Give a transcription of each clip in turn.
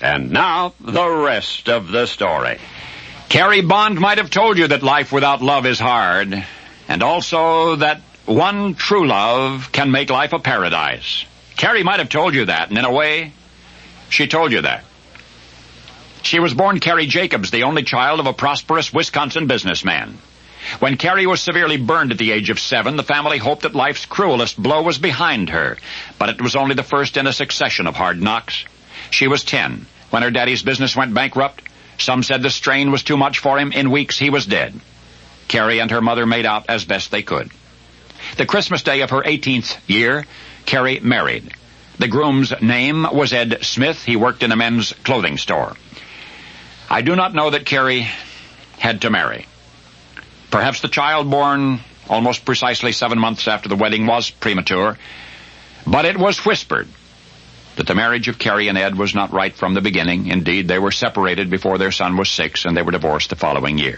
And now, the rest of the story. Carrie Bond might have told you that life without love is hard, and also that one true love can make life a paradise. Carrie might have told you that, and in a way, she told you that. She was born Carrie Jacobs, the only child of a prosperous Wisconsin businessman. When Carrie was severely burned at the age of 7, the family hoped that life's cruelest blow was behind her, but it was only the first in a succession of hard knocks. She was 10 when her daddy's business went bankrupt. Some said the strain was too much for him. In weeks, he was dead. Carrie and her mother made out as best they could. The Christmas day of her 18th year, Carrie married. The groom's name was Ed Smith. He worked in a men's clothing store. I do not know that Carrie had to marry. Perhaps the child born almost precisely 7 months after the wedding was premature, but it was whispered that the marriage of Carrie and Ed was not right from the beginning. Indeed, they were separated before their son was 6, and they were divorced the following year.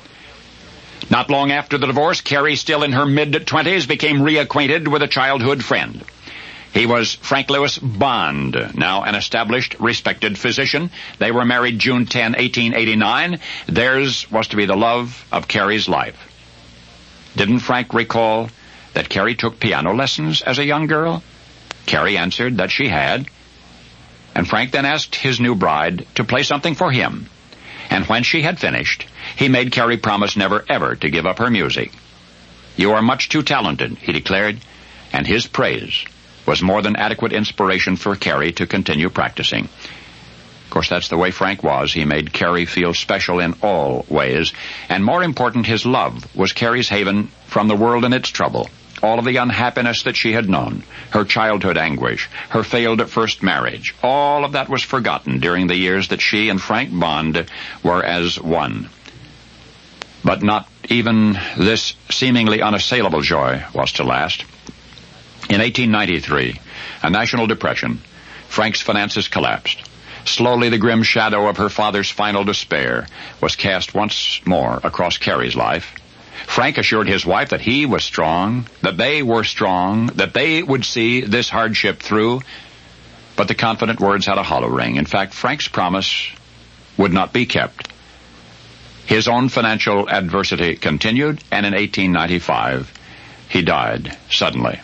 Not long after the divorce, Carrie, still in her mid-20s, became reacquainted with a childhood friend. He was Frank Lewis Bond, now an established, respected physician. They were married June 10, 1889. Theirs was to be the love of Carrie's life. Didn't Frank recall that Carrie took piano lessons as a young girl? Carrie answered that she had, and Frank then asked his new bride to play something for him. And when she had finished, he made Carrie promise never ever to give up her music. "You are much too talented," he declared, and his praise was more than adequate inspiration for Carrie to continue practicing. Of course, that's the way Frank was. He made Carrie feel special in all ways, and more important, his love was Carrie's haven from the world and its trouble. All of the unhappiness that she had known, her childhood anguish, her failed first marriage, all of that was forgotten during the years that she and Frank Bond were as one. But not even this seemingly unassailable joy was to last. In 1893, a national depression, Frank's finances collapsed. Slowly, the grim shadow of her father's final despair was cast once more across Carrie's life. Frank assured his wife that he was strong, that they were strong, that they would see this hardship through. But the confident words had a hollow ring. In fact, Frank's promise would not be kept. His own financial adversity continued, and in 1895, he died suddenly.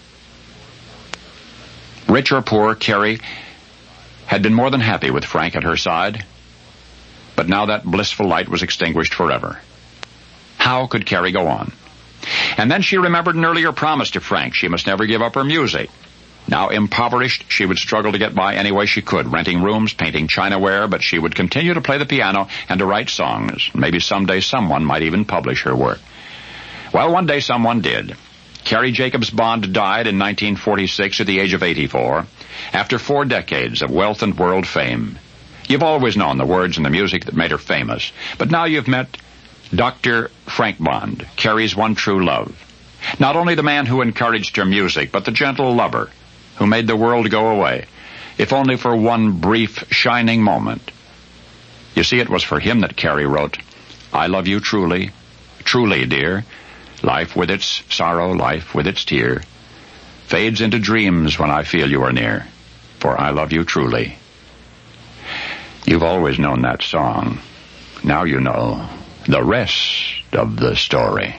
Rich or poor, Carrie had been more than happy with Frank at her side, but now that blissful light was extinguished forever. How could Carrie go on? And then she remembered an earlier promise to Frank. She must never give up her music. Now impoverished, she would struggle to get by any way she could, renting rooms, painting chinaware, but she would continue to play the piano and to write songs. Maybe someday someone might even publish her work. Well, one day someone did. Carrie Jacobs Bond died in 1946 at the age of 84, after 4 decades of wealth and world fame. You've always known the words and the music that made her famous, but now you've met Dr. Frank Bond, Carrie's one true love. Not only the man who encouraged her music, but the gentle lover who made the world go away, if only for one brief, shining moment. You see, it was for him that Carrie wrote, "I love you truly, truly, dear. Life with its sorrow, life with its tear, fades into dreams when I feel you are near, for I love you truly." You've always known that song. Now you know the rest of the story.